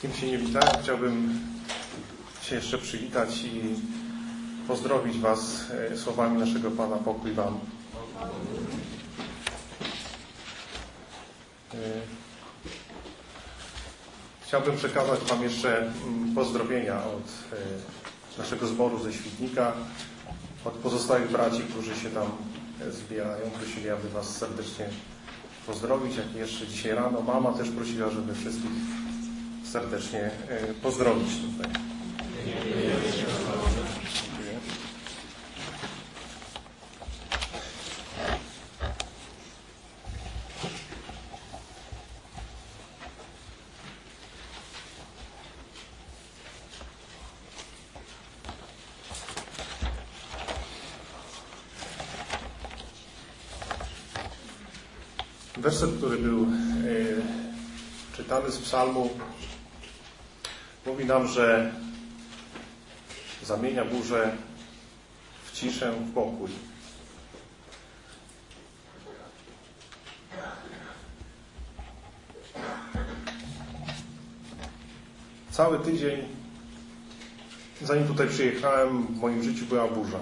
kim się nie witałem, chciałbym się jeszcze przywitać i pozdrowić Was słowami naszego Pana. Pokój Wam. Chciałbym przekazać Wam jeszcze pozdrowienia od naszego zboru ze Świdnika, od pozostałych braci, którzy się tam zbierają. Prosili, aby Was serdecznie pozdrowić, jak i jeszcze dzisiaj rano. Mama też prosiła, żeby wszystkich serdecznie pozdrowić tutaj. Werset, który był czytany z psalmu, mówi nam, że zamienia burzę w ciszę, w pokój. Cały tydzień, zanim tutaj przyjechałem, w moim życiu była burza.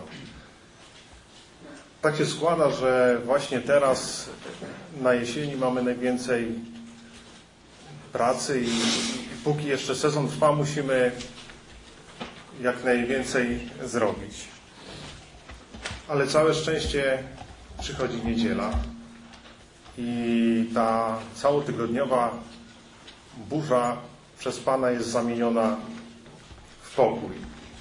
Tak się składa, że właśnie teraz na jesieni mamy najwięcej pracy i póki jeszcze sezon trwa, musimy jak najwięcej zrobić. Ale całe szczęście przychodzi niedziela i ta całotygodniowa burza przez Pana jest zamieniona w pokój.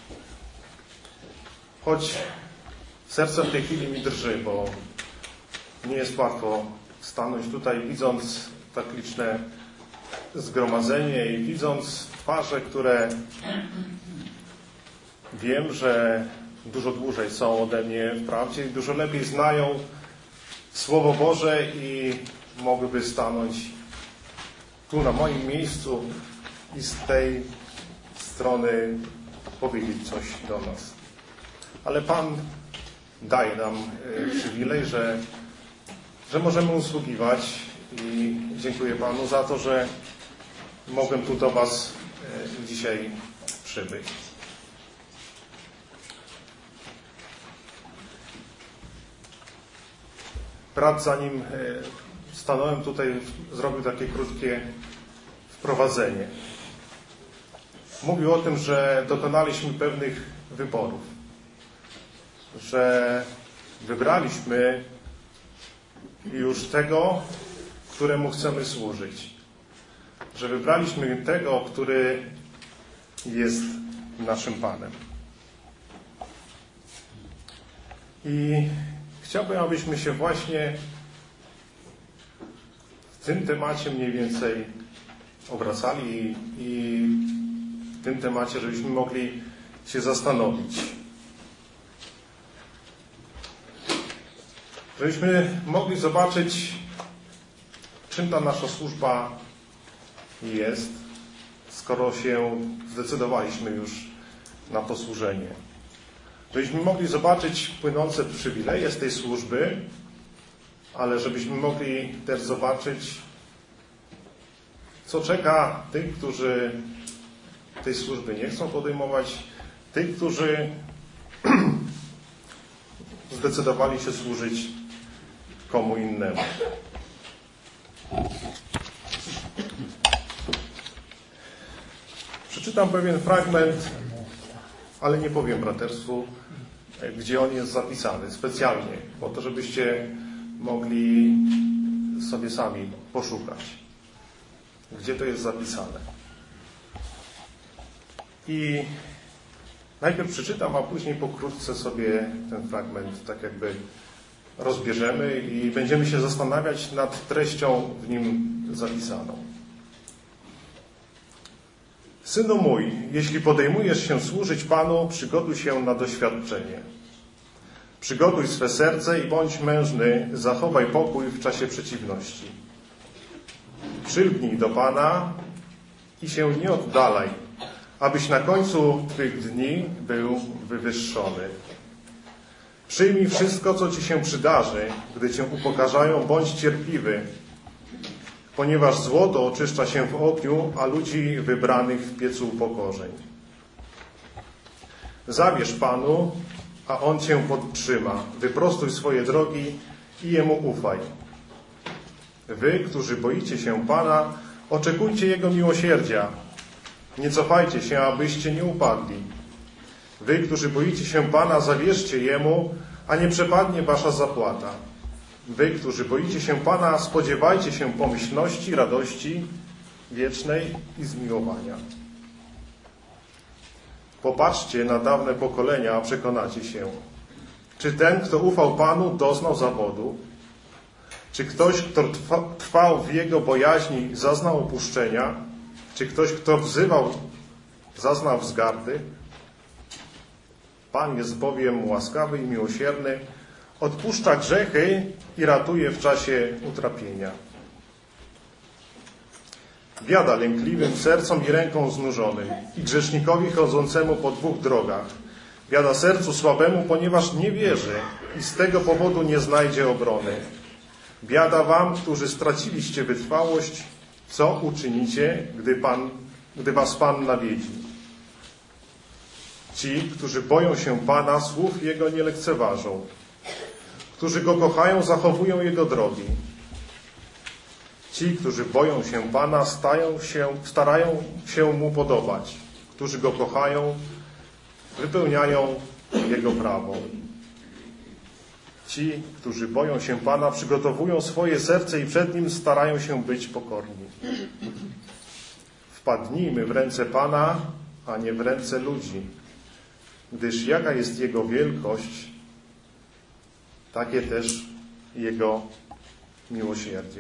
Choć serce w tej chwili mi drży, bo nie jest łatwo stanąć tutaj, widząc tak liczne zgromadzenie i widząc twarze, które wiem, że dużo dłużej są ode mnie wprawdzie i dużo lepiej znają Słowo Boże i mogłyby stanąć tu na moim miejscu i z tej strony powiedzieć coś do nas. Ale Pan daje nam przywilej, że możemy usługiwać i dziękuję Panu za to, że mogłem tu do Was dzisiaj przybyć. Brat, zanim stanąłem tutaj, zrobił takie krótkie wprowadzenie. Mówił o tym, że dokonaliśmy pewnych wyborów, że wybraliśmy już tego, któremu chcemy służyć, że wybraliśmy tego, który jest naszym Panem. I chciałbym, abyśmy się właśnie w tym temacie mniej więcej obracali i w tym temacie, żebyśmy mogli się zastanowić. Żebyśmy mogli zobaczyć, czym ta nasza służba jest, skoro się zdecydowaliśmy już na to służenie. Żebyśmy mogli zobaczyć płynące przywileje z tej służby, ale żebyśmy mogli też zobaczyć, co czeka tych, którzy tej służby nie chcą podejmować, tych, którzy zdecydowali się służyć komu innemu. Przeczytam pewien fragment, ale nie powiem braterstwu, gdzie on jest zapisany specjalnie, po to, żebyście mogli sobie sami poszukać, gdzie to jest zapisane. I najpierw przeczytam, a później pokrótce sobie ten fragment tak jakby rozbierzemy i będziemy się zastanawiać nad treścią w nim zapisaną. Synu mój, jeśli podejmujesz się służyć Panu, przygotuj się na doświadczenie. Przygotuj swe serce i bądź mężny, zachowaj pokój w czasie przeciwności. Przylgnij do Pana i się nie oddalaj, abyś na końcu tych dni był wywyższony. Przyjmij wszystko, co ci się przydarzy, gdy cię upokarzają, bądź cierpliwy, ponieważ złoto oczyszcza się w ogniu, a ludzi wybranych w piecu upokorzeń. Zawierz Panu, a On cię podtrzyma. Wyprostuj swoje drogi i Jemu ufaj. Wy, którzy boicie się Pana, oczekujcie Jego miłosierdzia. Nie cofajcie się, abyście nie upadli. Wy, którzy boicie się Pana, zawierzcie Jemu, a nie przepadnie wasza zapłata. Wy, którzy boicie się Pana, spodziewajcie się pomyślności, radości wiecznej i zmiłowania. Popatrzcie na dawne pokolenia, a przekonacie się. Czy ten, kto ufał Panu, doznał zawodu? Czy ktoś, kto trwał w Jego bojaźni, zaznał opuszczenia? Czy ktoś, kto wzywał, zaznał wzgardy? Pan jest bowiem łaskawy i miłosierny, odpuszcza grzechy i ratuje w czasie utrapienia. Biada lękliwym sercom i ręką znużonym i grzesznikowi chodzącemu po dwóch drogach. Biada sercu słabemu, ponieważ nie wierzy i z tego powodu nie znajdzie obrony. Biada wam, którzy straciliście wytrwałość, co uczynicie, gdy was Pan nawiedzi. Ci, którzy boją się Pana, słów Jego nie lekceważą. Którzy Go kochają, zachowują Jego drogi. Ci, którzy boją się Pana, starają się Mu podobać. Którzy Go kochają, wypełniają Jego prawo. Ci, którzy boją się Pana, przygotowują swoje serce i przed Nim starają się być pokorni. Wpadnijmy w ręce Pana, a nie w ręce ludzi, gdyż jaka jest Jego wielkość, takie też Jego miłosierdzie.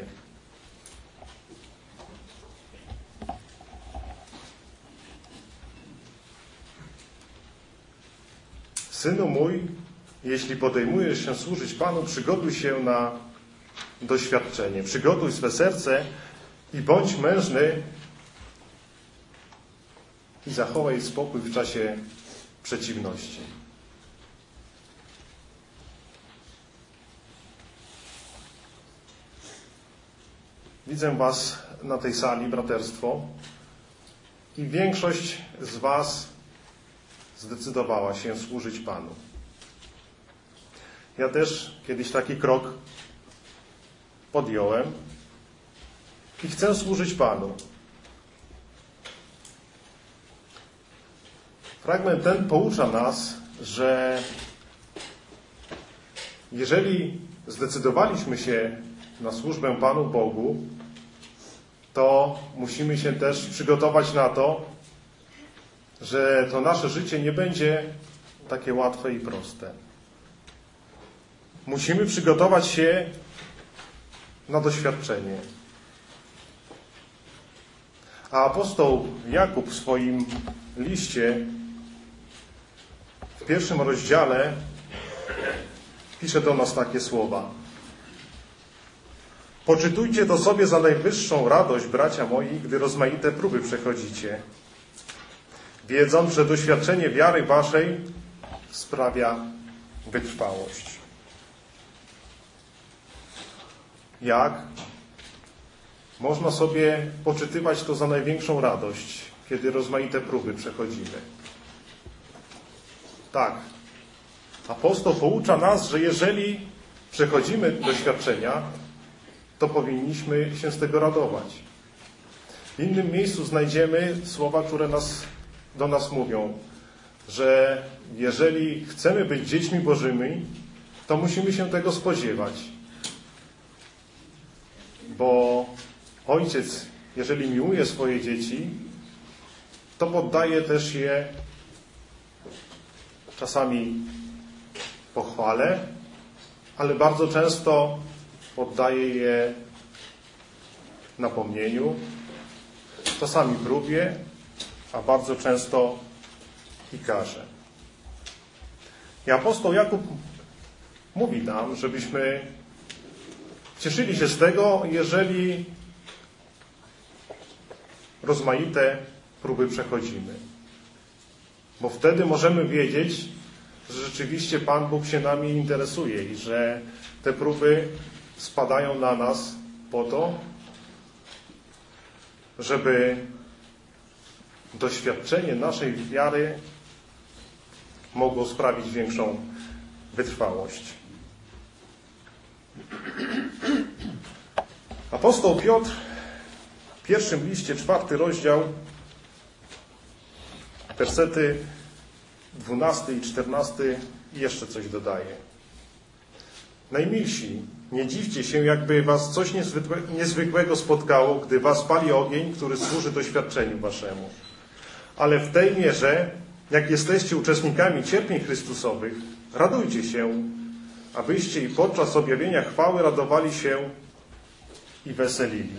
Synu mój, jeśli podejmujesz się służyć Panu, przygotuj się na doświadczenie. Przygotuj swe serce i bądź mężny i zachowaj spokój w czasie przeciwności. Widzę was na tej sali, braterstwo, i większość z was zdecydowała się służyć Panu. Ja też kiedyś taki krok podjąłem i chcę służyć Panu. Fragment ten poucza nas, że jeżeli zdecydowaliśmy się na służbę Panu Bogu, to musimy się też przygotować na to, że to nasze życie nie będzie takie łatwe i proste. Musimy przygotować się na doświadczenie. A apostoł Jakub w swoim liście w 1 rozdziale pisze do nas takie słowa. Poczytujcie to sobie za najwyższą radość, bracia moi, gdy rozmaite próby przechodzicie, wiedząc, że doświadczenie wiary waszej sprawia wytrwałość. Jak można sobie poczytywać to za największą radość, kiedy rozmaite próby przechodzimy? Tak, apostoł poucza nas, że jeżeli przechodzimy doświadczenia, to powinniśmy się z tego radować. W innym miejscu znajdziemy słowa, które do nas mówią, że jeżeli chcemy być dziećmi Bożymi, to musimy się tego spodziewać. Bo ojciec, jeżeli miłuje swoje dzieci, to poddaje też je czasami pochwale, ale bardzo często poddaje je napomnieniu, czasami próbie, a bardzo często i karze. I apostoł Jakub mówi nam, żebyśmy cieszyli się z tego, jeżeli rozmaite próby przechodzimy. Bo wtedy możemy wiedzieć, że rzeczywiście Pan Bóg się nami interesuje i że te próby spadają na nas po to, żeby doświadczenie naszej wiary mogło sprawić większą wytrwałość. Apostoł Piotr w pierwszym liście, 4 rozdział, wersety 12 i 14 jeszcze coś dodaje. Najmilsi, nie dziwcie się, jakby was coś niezwykłego spotkało, gdy was pali ogień, który służy doświadczeniu waszemu. Ale w tej mierze, jak jesteście uczestnikami cierpień Chrystusowych, radujcie się, abyście i podczas objawienia chwały radowali się i weselili.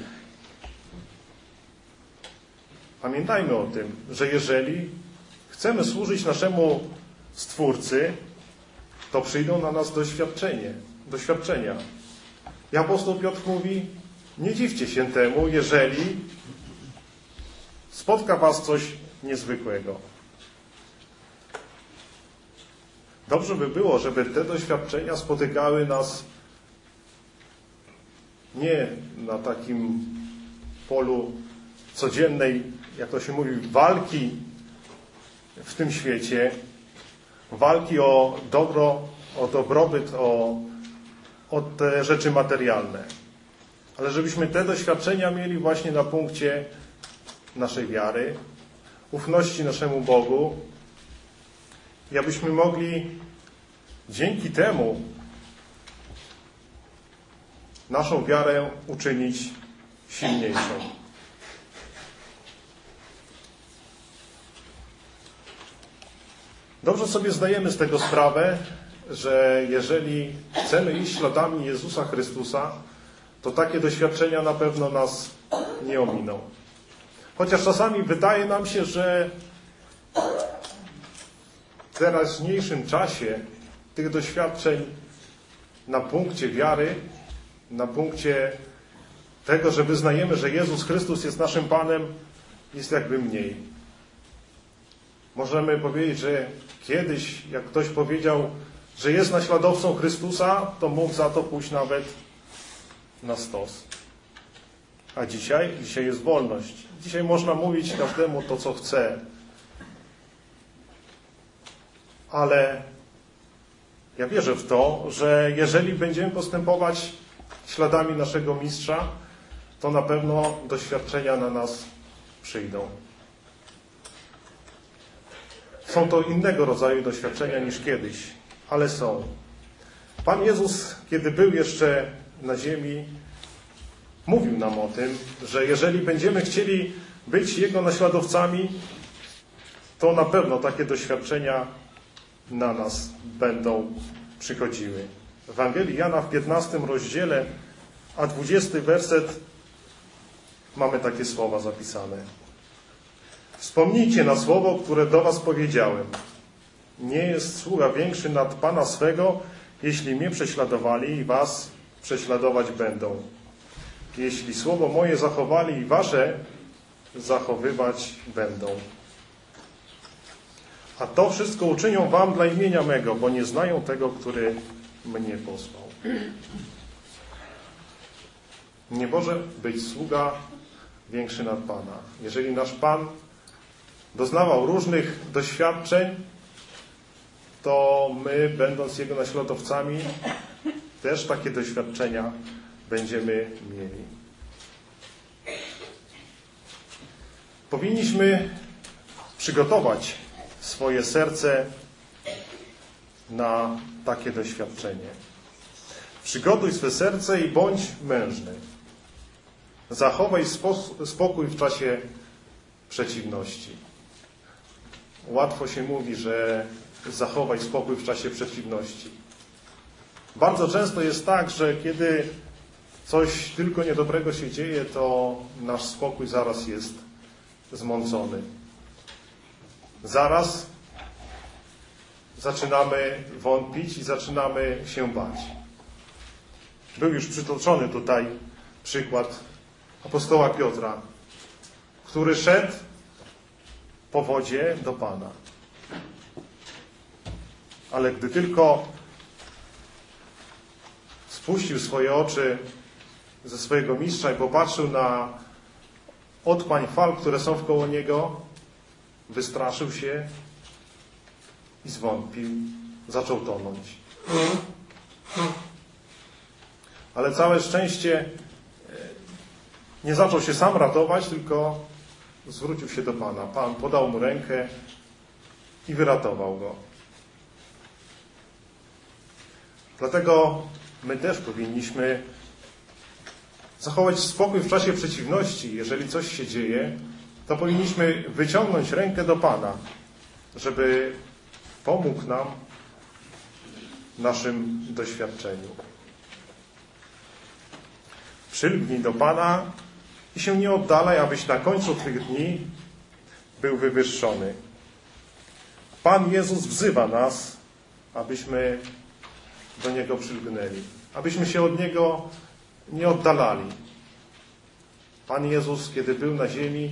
Pamiętajmy o tym, że jeżeli chcemy służyć naszemu Stwórcy, to przyjdą na nas doświadczenia. I apostoł Piotr mówi, nie dziwcie się temu, jeżeli spotka was coś niezwykłego. Dobrze by było, żeby te doświadczenia spotykały nas nie na takim polu codziennej, jak to się mówi, walki w tym świecie, walki o dobro, o dobrobyt, o te rzeczy materialne. Ale żebyśmy te doświadczenia mieli właśnie na punkcie naszej wiary, ufności naszemu Bogu i abyśmy mogli dzięki temu naszą wiarę uczynić silniejszą. Dobrze sobie zdajemy z tego sprawę, że jeżeli chcemy iść śladami Jezusa Chrystusa, to takie doświadczenia na pewno nas nie ominą. Chociaż czasami wydaje nam się, że w teraźniejszym czasie tych doświadczeń na punkcie wiary, na punkcie tego, że wyznajemy, że Jezus Chrystus jest naszym Panem, jest jakby mniej. Możemy powiedzieć, że kiedyś, jak ktoś powiedział, że jest naśladowcą Chrystusa, to mógł za to pójść nawet na stos. A dzisiaj jest wolność. Dzisiaj można mówić każdemu to, co chce. Ale ja wierzę w to, że jeżeli będziemy postępować śladami naszego Mistrza, to na pewno doświadczenia na nas przyjdą. Są to innego rodzaju doświadczenia niż kiedyś, ale są. Pan Jezus, kiedy był jeszcze na ziemi, mówił nam o tym, że jeżeli będziemy chcieli być Jego naśladowcami, to na pewno takie doświadczenia na nas będą przychodziły. W Ewangelii Jana w 15 rozdziale, a 20 werset, mamy takie słowa zapisane. Wspomnijcie na słowo, które do was powiedziałem. Nie jest sługa większy nad Pana swego, jeśli mnie prześladowali i was prześladować będą. Jeśli słowo moje zachowali i wasze zachowywać będą. A to wszystko uczynią wam dla imienia mego, bo nie znają tego, który mnie posłał. Nie może być sługa większy nad Pana. Jeżeli nasz Pan doznawał różnych doświadczeń, to my, będąc Jego naśladowcami, też takie doświadczenia będziemy mieli. Powinniśmy przygotować swoje serce na takie doświadczenie. Przygotuj swe serce i bądź mężny. Zachowaj spokój w czasie przeciwności. Łatwo się mówi, że zachowaj spokój w czasie przeciwności. Bardzo często jest tak, że kiedy coś tylko niedobrego się dzieje, to nasz spokój zaraz jest zmącony. Zaraz zaczynamy wątpić i zaczynamy się bać. Był już przytoczony tutaj przykład apostoła Piotra, który szedł po wodzie do Pana. Ale gdy tylko spuścił swoje oczy ze swojego mistrza i popatrzył na otchłań fal, które są wkoło niego, wystraszył się i zwątpił, zaczął tonąć. Ale całe szczęście nie zaczął się sam ratować, tylko zwrócił się do Pana. Pan podał mu rękę i wyratował go. Dlatego my też powinniśmy zachować spokój w czasie przeciwności. Jeżeli coś się dzieje, to powinniśmy wyciągnąć rękę do Pana, żeby pomógł nam w naszym doświadczeniu. Przylgnij do Pana i się nie oddalaj, abyś na końcu tych dni był wywyższony. Pan Jezus wzywa nas, abyśmy do Niego przylgnęli, abyśmy się od Niego nie oddalali. Pan Jezus, kiedy był na ziemi,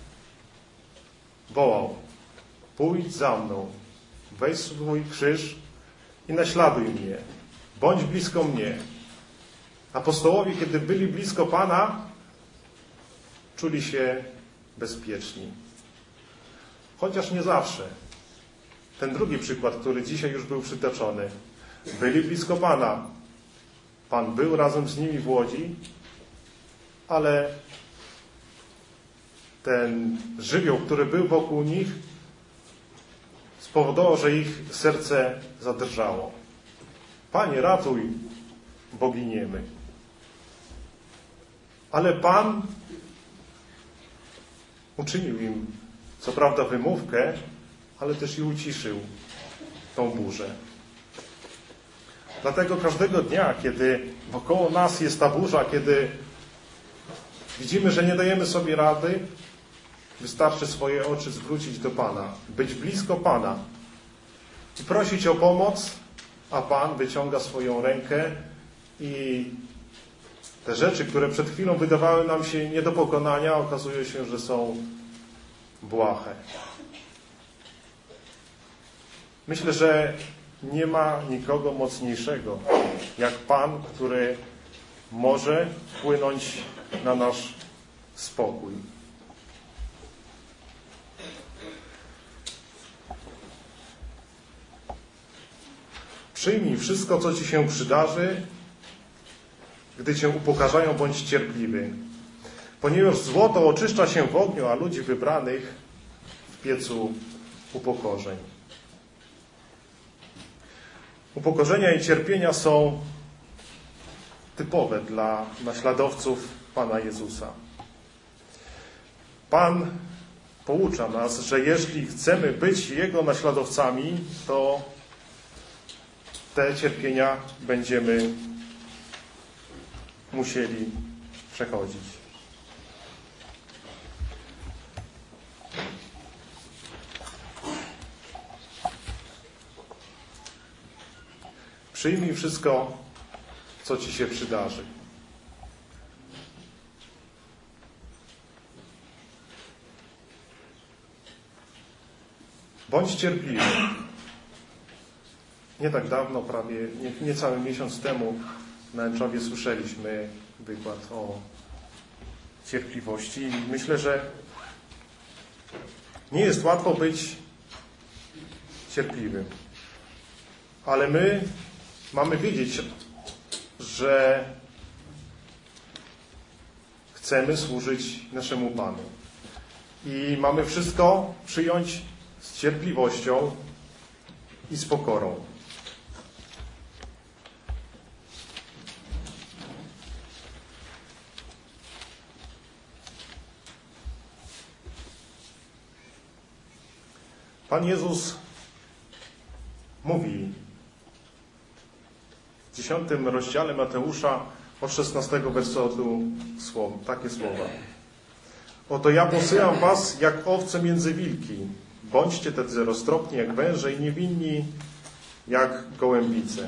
wołał: pójdź za mną, weź swój krzyż i naśladuj mnie, bądź blisko mnie. Apostołowie, kiedy byli blisko Pana, czuli się bezpieczni. Chociaż nie zawsze. Ten drugi przykład, który dzisiaj już był przytoczony. Byli blisko Pana. Pan był razem z nimi w łodzi, ale ten żywioł, który był wokół nich, spowodował, że ich serce zadrżało. Panie, ratuj, bo giniemy. Ale Pan uczynił im, co prawda, wymówkę, ale też i uciszył tą burzę. Dlatego każdego dnia, kiedy wokoło nas jest ta burza, kiedy widzimy, że nie dajemy sobie rady, wystarczy swoje oczy zwrócić do Pana, być blisko Pana i prosić o pomoc, a Pan wyciąga swoją rękę i te rzeczy, które przed chwilą wydawały nam się nie do pokonania, okazuje się, że są błahe. Myślę, że nie ma nikogo mocniejszego jak Pan, który może wpłynąć na nasz spokój. Przyjmij wszystko, co Ci się przydarzy, gdy Cię upokarzają, bądź cierpliwy. Ponieważ złoto oczyszcza się w ogniu, a ludzi wybranych w piecu upokorzeń. Upokorzenia i cierpienia są typowe dla naśladowców Pana Jezusa. Pan poucza nas, że jeśli chcemy być Jego naśladowcami, to te cierpienia będziemy musieli przechodzić. Przyjmij wszystko, co Ci się przydarzy. Bądź cierpliwy. Nie tak dawno, prawie niecały miesiąc temu na Enczowie słyszeliśmy wykład o cierpliwości i myślę, że nie jest łatwo być cierpliwym. Ale my mamy wiedzieć, że chcemy służyć naszemu Panu. I mamy wszystko przyjąć z cierpliwością i z pokorą. Pan Jezus mówi w 10 rozdziale Mateusza od 16 wersetu takie słowa. Oto ja posyłam was jak owce między wilki. Bądźcie tacy roztropni jak węże i niewinni jak gołębice.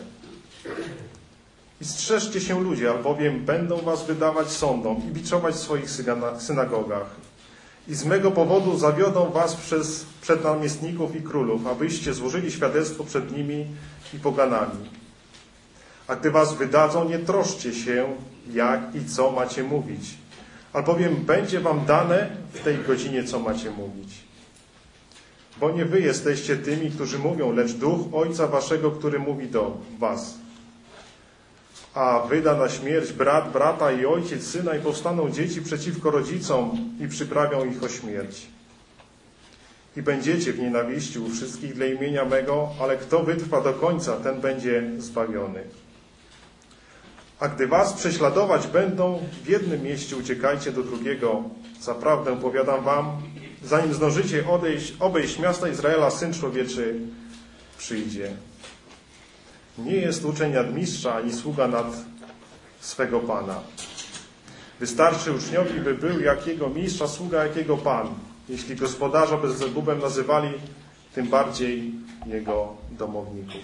I strzeżcie się ludzi, albowiem będą was wydawać sądom i biczować w swoich synagogach. I z mego powodu zawiodą was przed namiestników i królów, abyście złożyli świadectwo przed nimi i poganami. A gdy was wydadzą, nie troszcie się, jak i co macie mówić, albowiem będzie wam dane w tej godzinie, co macie mówić. Bo nie wy jesteście tymi, którzy mówią, lecz Duch Ojca waszego, który mówi do was. A wyda na śmierć brat brata i ojciec syna, i powstaną dzieci przeciwko rodzicom i przyprawią ich o śmierć. I będziecie w nienawiści u wszystkich dla imienia mego, ale kto wytrwa do końca, ten będzie zbawiony. A gdy was prześladować będą, w jednym mieście uciekajcie do drugiego. Zaprawdę powiadam wam, zanim zdążycie obejść miasta Izraela, Syn Człowieczy przyjdzie. Nie jest uczeń nad mistrza, ani sługa nad swego Pana. Wystarczy uczniowi, by był jak jego mistrz, a sługa jak jego Pan. Jeśli gospodarza Beelzebubem nazywali, tym bardziej jego domowników.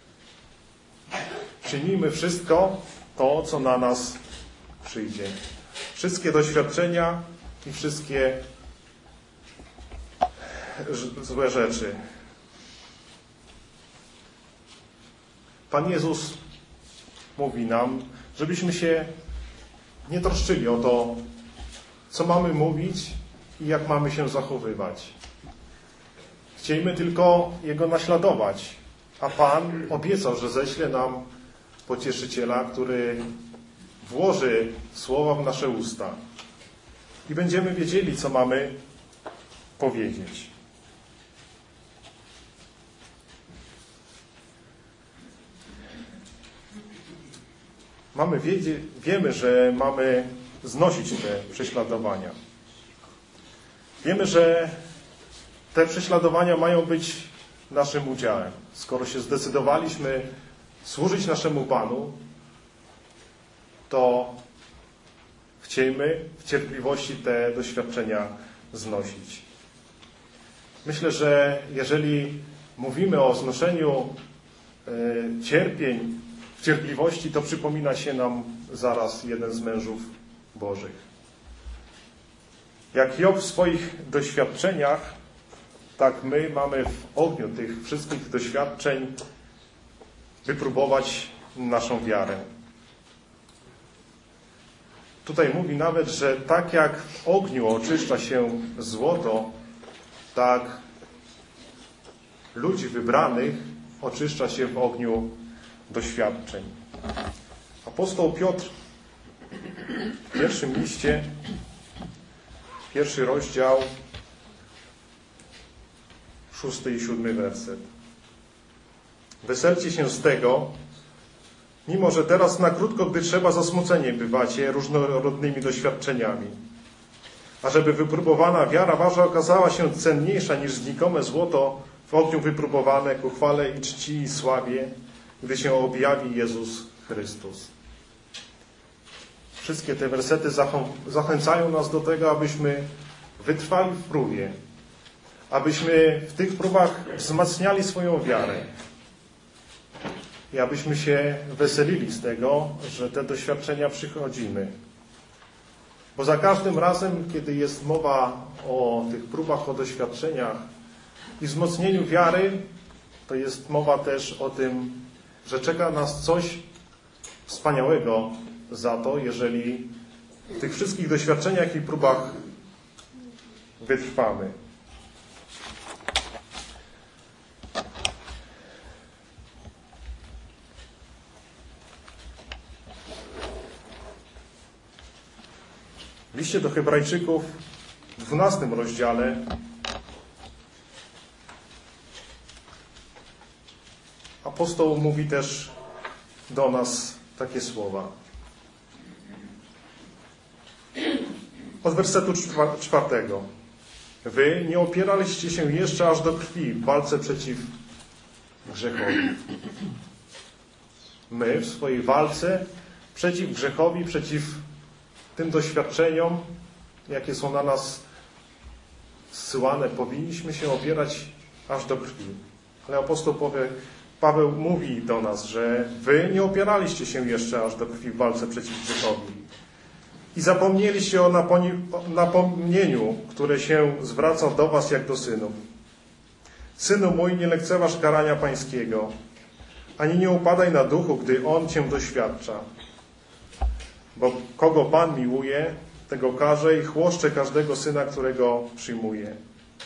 Czynimy wszystko to, co na nas przyjdzie. Wszystkie doświadczenia i wszystkie złe rzeczy. Pan Jezus mówi nam, żebyśmy się nie troszczyli o to, co mamy mówić i jak mamy się zachowywać. Chciejmy tylko Jego naśladować, a Pan obiecał, że ześle nam Pocieszyciela, który włoży słowa w nasze usta i będziemy wiedzieli, co mamy powiedzieć. Wiemy, że mamy znosić te prześladowania. Wiemy, że te prześladowania mają być naszym udziałem. Skoro się zdecydowaliśmy służyć naszemu Panu, to chciejmy w cierpliwości te doświadczenia znosić. Myślę, że jeżeli mówimy o znoszeniu cierpień w cierpliwości, to przypomina się nam zaraz jeden z mężów Bożych. Jak Job w swoich doświadczeniach, tak my mamy w ogniu tych wszystkich doświadczeń wypróbować naszą wiarę. Tutaj mówi nawet, że tak jak w ogniu oczyszcza się złoto, tak ludzi wybranych oczyszcza się w ogniu doświadczeń. Apostoł Piotr w pierwszym liście, 1 rozdział, 6 i 7 werset. Weselcie się z tego, mimo że teraz na krótko, gdy trzeba, zasmuceni bywacie różnorodnymi doświadczeniami. A żeby wypróbowana wiara wasza okazała się cenniejsza niż znikome złoto w ogniu wypróbowane ku chwale i czci i sławie, gdy się objawi Jezus Chrystus. Wszystkie te wersety zachęcają nas do tego, abyśmy wytrwali w próbie, abyśmy w tych próbach wzmacniali swoją wiarę i abyśmy się weselili z tego, że te doświadczenia przychodzimy. Bo za każdym razem, kiedy jest mowa o tych próbach, o doświadczeniach i wzmocnieniu wiary, to jest mowa też o tym, że czeka nas coś wspaniałego za to, jeżeli w tych wszystkich doświadczeniach i próbach wytrwamy. W liście do Hebrajczyków w 12 rozdziale apostoł mówi też do nas takie słowa. Od wersetu 4. Wy nie opieraliście się jeszcze aż do krwi w walce przeciw grzechowi. My w swojej walce przeciw grzechowi, przeciw tym doświadczeniom, jakie są na nas zsyłane, powinniśmy się opierać aż do krwi. Ale apostoł Paweł mówi do nas, że wy nie opieraliście się jeszcze aż do krwi w walce przeciw grzechowi. I zapomnieliście o napomnieniu, które się zwraca do was jak do synów. Synu mój, nie lekceważ karania pańskiego, ani nie upadaj na duchu, gdy on cię doświadcza. Bo kogo Pan miłuje, tego karze i chłoszcze każdego syna, którego przyjmuje.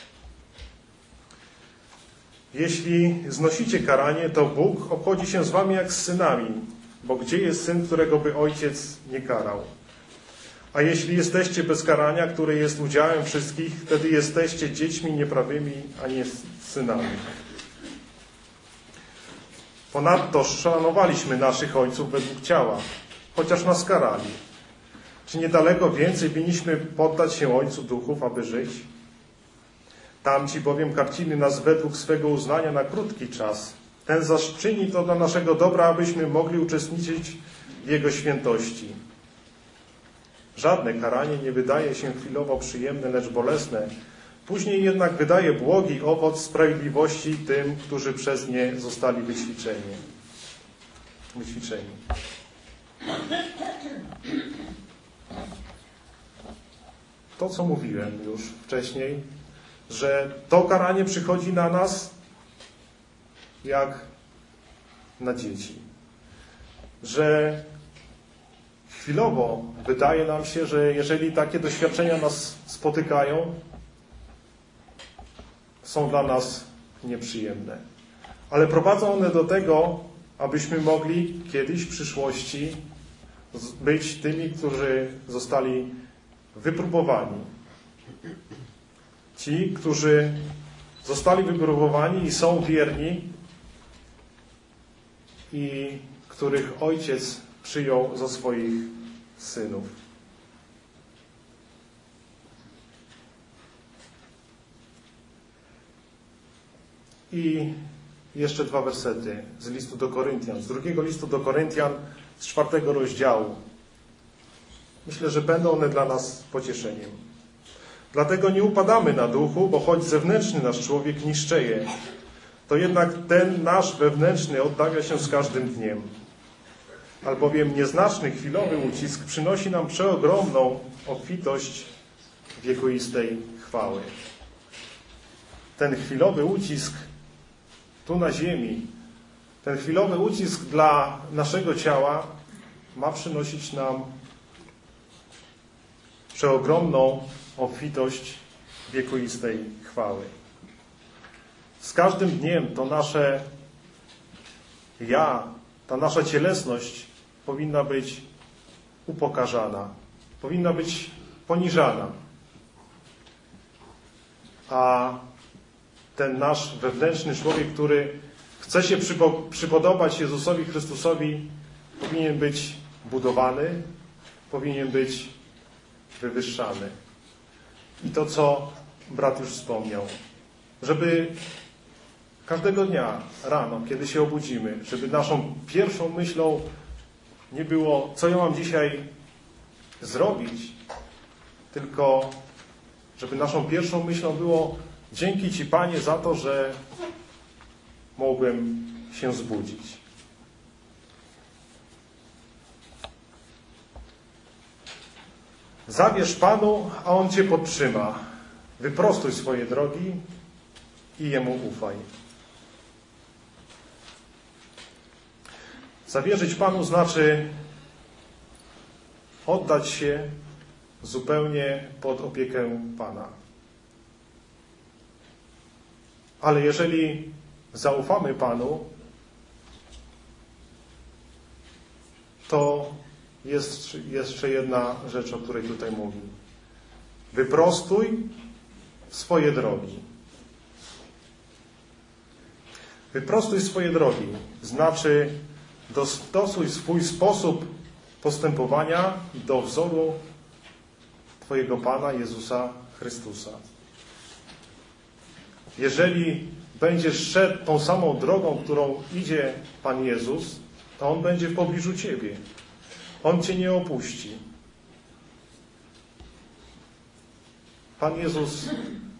Jeśli znosicie karanie, to Bóg obchodzi się z wami jak z synami, bo gdzie jest syn, którego by ojciec nie karał? A jeśli jesteście bez karania, które jest udziałem wszystkich, wtedy jesteście dziećmi nieprawymi, a nie synami. Ponadto szanowaliśmy naszych ojców według ciała, chociaż nas karali. Czy niedaleko więcej winniśmy poddać się Ojcu duchów, aby żyć? Tamci bowiem karcili nas według swego uznania na krótki czas. Ten zaś czyni to dla naszego dobra, abyśmy mogli uczestniczyć w Jego świętości. Żadne karanie nie wydaje się chwilowo przyjemne, lecz bolesne. Później jednak wydaje błogi owoc sprawiedliwości tym, którzy przez nie zostali wyćwiczeni. To, co mówiłem już wcześniej, że to karanie przychodzi na nas jak na dzieci. Że chwilowo wydaje nam się, że jeżeli takie doświadczenia nas spotykają, są dla nas nieprzyjemne. Ale prowadzą one do tego, abyśmy mogli kiedyś w przyszłości być tymi, którzy zostali wypróbowani. Ci, którzy zostali wypróbowani i są wierni i których Ojciec przyjął za swoich synów. I jeszcze 2 wersety z listu do Koryntian, z 2 listu do Koryntian, z 4 rozdziału. Myślę, że będą one dla nas pocieszeniem. Dlatego nie upadamy na duchu, bo choć zewnętrzny nasz człowiek niszczeje, to jednak ten nasz wewnętrzny oddawia się z każdym dniem. Albowiem nieznaczny chwilowy ucisk przynosi nam przeogromną obfitość wiekuistej chwały. Ten chwilowy ucisk tu na ziemi, ten chwilowy ucisk dla naszego ciała ma przynosić nam przeogromną obfitość wiekuistej chwały. Z każdym dniem to nasze ja, ta nasza cielesność powinna być upokarzana, powinna być poniżana. A ten nasz wewnętrzny człowiek, który chce się przypodobać Jezusowi Chrystusowi, powinien być budowany, powinien być wywyższany. I to, co brat już wspomniał, żeby każdego dnia rano, kiedy się obudzimy, żeby naszą pierwszą myślą nie było, co ja mam dzisiaj zrobić, tylko żeby naszą pierwszą myślą było: dzięki Ci, Panie, za to, że mogłem się zbudzić. Zawierz Panu, a On Cię podtrzyma. Wyprostuj swoje drogi i Jemu ufaj. Zawierzyć Panu znaczy oddać się zupełnie pod opiekę Pana. Ale jeżeli zaufamy Panu, to jest jeszcze jedna rzecz, o której tutaj mówi. Wyprostuj swoje drogi. Wyprostuj swoje drogi znaczy dostosuj swój sposób postępowania do wzoru Twojego Pana Jezusa Chrystusa. Jeżeli będziesz szedł tą samą drogą, którą idzie Pan Jezus, to On będzie w pobliżu Ciebie. On Cię nie opuści. Pan Jezus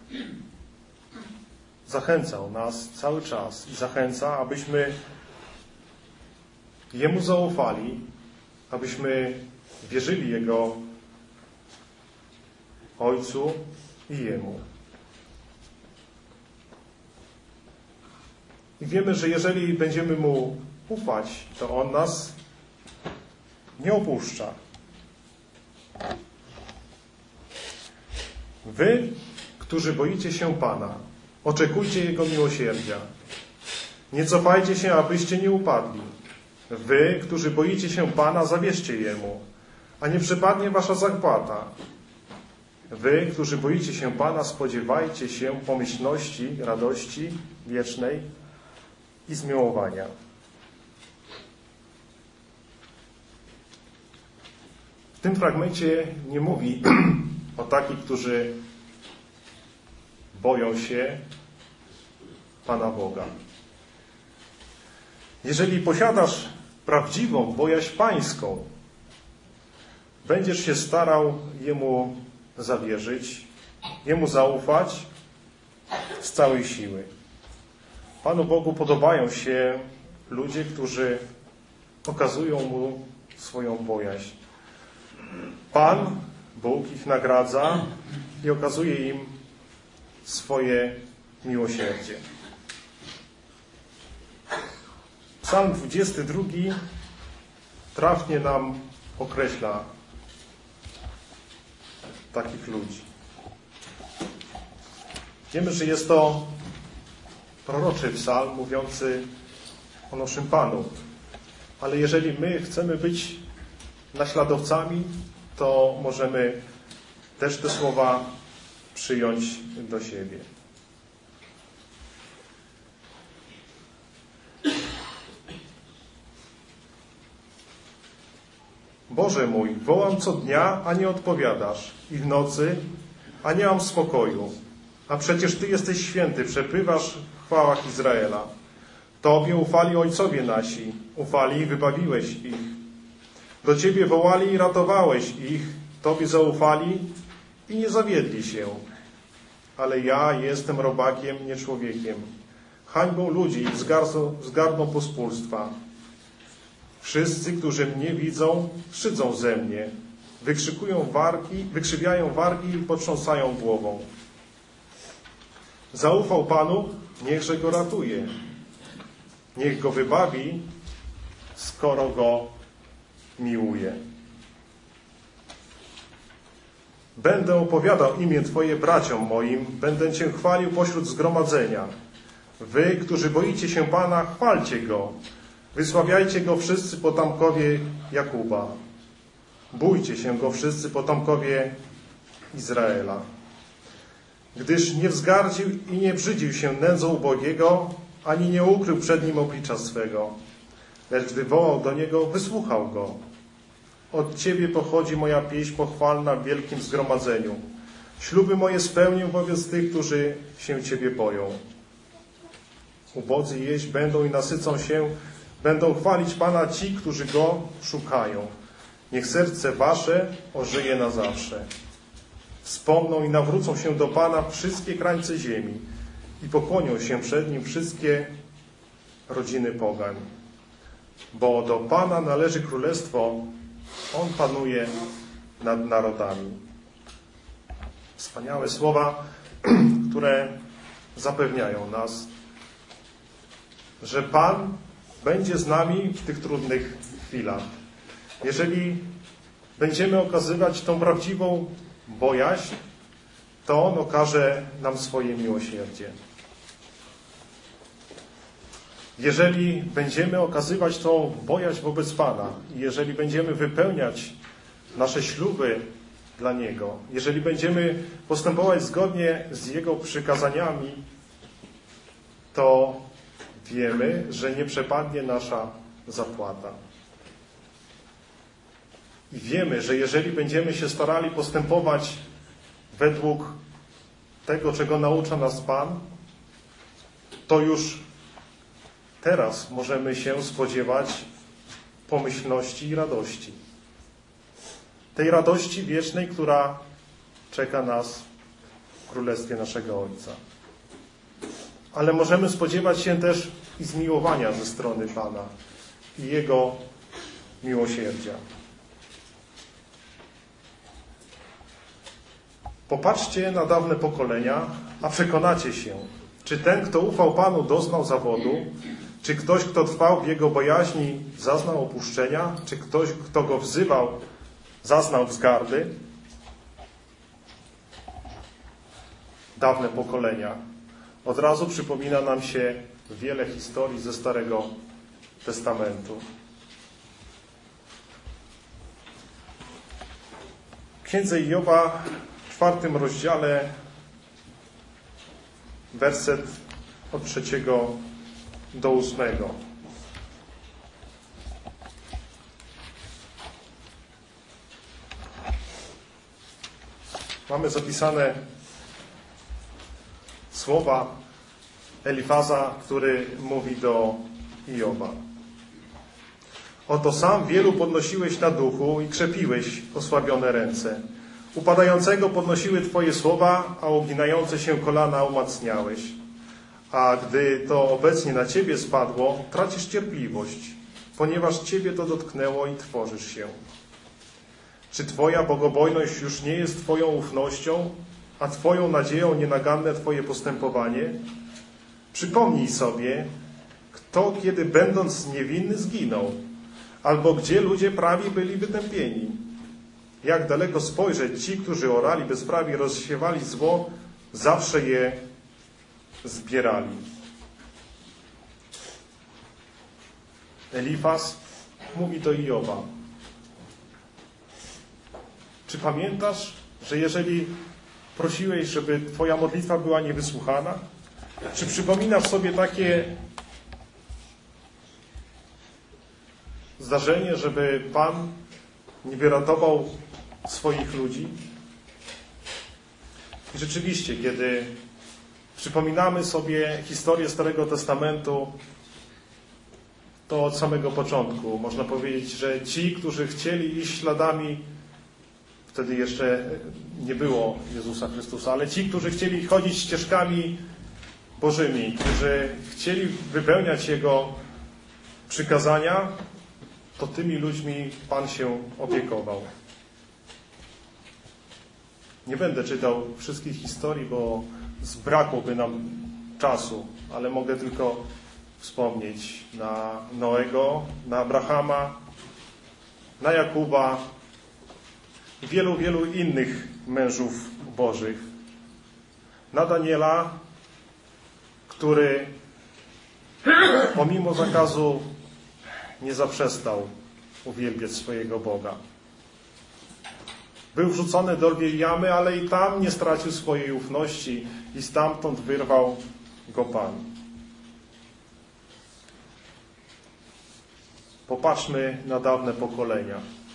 zachęcał nas cały czas i zachęca, abyśmy Jemu zaufali, abyśmy wierzyli Jego Ojcu i Jemu. I wiemy, że jeżeli będziemy Mu ufać, to On nas nie opuszcza. Wy, którzy boicie się Pana, oczekujcie Jego miłosierdzia. Nie cofajcie się, abyście nie upadli. Wy, którzy boicie się Pana, zawierzcie Jemu, a nie przepadnie wasza zagłada. Wy, którzy boicie się Pana, spodziewajcie się pomyślności, radości wiecznej i zmiłowania. W tym fragmencie nie mówi o takich, którzy boją się Pana Boga. Jeżeli posiadasz prawdziwą bojaźń pańską, będziesz się starał Jemu zawierzyć, Jemu zaufać z całej siły. Panu Bogu podobają się ludzie, którzy okazują Mu swoją bojaźń. Pan, Bóg ich nagradza i okazuje im swoje miłosierdzie. Psalm 22 trafnie nam określa takich ludzi. Wiemy, że jest to proroczy psalm mówiący o naszym Panu. Ale jeżeli my chcemy być naśladowcami, to możemy też te słowa przyjąć do siebie. Boże mój, wołam co dnia, a nie odpowiadasz, i w nocy, a nie mam spokoju. A przecież Ty jesteś święty, przebywasz w chwałach Izraela. Tobie ufali ojcowie nasi, ufali i wybawiłeś ich. Do Ciebie wołali i ratowałeś ich, Tobie zaufali i nie zawiedli się. Ale ja jestem robakiem, nie człowiekiem, hańbą ludzi i wzgardą pospólstwa. Wszyscy, którzy mnie widzą, szydzą ze mnie, wykrzywiają wargi i potrząsają głową. Zaufał Panu, niechże go ratuje. Niech go wybawi, skoro go miłuje. Będę opowiadał imię Twoje braciom moim, będę Cię chwalił pośród zgromadzenia. Wy, którzy boicie się Pana, chwalcie Go. Wysławiajcie Go wszyscy potomkowie Jakuba. Bójcie się Go wszyscy potomkowie Izraela. Gdyż nie wzgardził i nie brzydził się nędzą ubogiego, ani nie ukrył przed nim oblicza swego. Lecz gdy wołał do Niego, wysłuchał Go. Od Ciebie pochodzi moja pieśń pochwalna w wielkim zgromadzeniu. Śluby moje spełnię wobec tych, którzy się Ciebie boją. Ubodzy jeść będą i nasycą się, będą chwalić Pana ci, którzy Go szukają. Niech serce Wasze ożyje na zawsze. Wspomną i nawrócą się do Pana wszystkie krańce ziemi i pokłonią się przed Nim wszystkie rodziny pogań. Bo do Pana należy królestwo, On panuje nad narodami. Wspaniałe słowa, które zapewniają nas, że Pan będzie z nami w tych trudnych chwilach. Jeżeli będziemy okazywać tą prawdziwą bojaźń, to On okaże nam swoje miłosierdzie. Jeżeli będziemy okazywać tą bojaźń wobec Pana i jeżeli będziemy wypełniać nasze śluby dla Niego, jeżeli będziemy postępować zgodnie z Jego przykazaniami, to wiemy, że nie przepadnie nasza zapłata. I wiemy, że jeżeli będziemy się starali postępować według tego, czego naucza nas Pan, to już teraz możemy się spodziewać pomyślności i radości. Tej radości wiecznej, która czeka nas w Królestwie naszego Ojca. Ale możemy spodziewać się też i zmiłowania ze strony Pana i Jego miłosierdzia. Popatrzcie na dawne pokolenia, a przekonacie się, czy ten, kto ufał Panu, doznał zawodu, czy ktoś, kto trwał w Jego bojaźni, zaznał opuszczenia, czy ktoś, kto Go wzywał, zaznał wzgardy. dawne pokolenia. Od razu przypomina nam się wiele historii ze Starego Testamentu. W Księdze Joba w 4 rozdziale, werset od 3 do 8. Mamy zapisane słowa Elifaza, który mówi do Joba. Oto sam wielu podnosiłeś na duchu i krzepiłeś osłabione ręce. Upadającego podnosiły Twoje słowa, a uginające się kolana umacniałeś. A gdy to obecnie na Ciebie spadło, tracisz cierpliwość, ponieważ Ciebie to dotknęło i trwożysz się. Czy Twoja bogobojność już nie jest Twoją ufnością, a Twoją nadzieją nienaganne Twoje postępowanie? Przypomnij sobie, kto kiedy będąc niewinny zginął, albo gdzie ludzie prawi byli wytępieni. Jak daleko spojrzeć ci, którzy orali bezprawie, rozsiewali zło, zawsze je zbierali. Elifaz mówi do Joba: czy pamiętasz, że jeżeli prosiłeś, żeby Twoja modlitwa była niewysłuchana? Czy przypominasz sobie takie zdarzenie, żeby Pan nie wyratował swoich ludzi? I rzeczywiście, kiedy przypominamy sobie historię Starego Testamentu, to od samego początku można powiedzieć, że ci, którzy chcieli iść śladami, wtedy jeszcze nie było Jezusa Chrystusa, ale ci, którzy chcieli chodzić ścieżkami Bożymi, którzy chcieli wypełniać Jego przykazania, to tymi ludźmi Pan się opiekował. Nie będę czytał wszystkich historii, bo zbrakłoby nam czasu, ale mogę tylko wspomnieć na Noego, na Abrahama, na Jakuba i wielu, wielu innych mężów Bożych. Na Daniela, który pomimo zakazu nie zaprzestał uwielbiać swojego Boga. Był wrzucony do lwiej jamy, ale i tam nie stracił swojej ufności i stamtąd wyrwał go Pan. Popatrzmy na dawne pokolenia.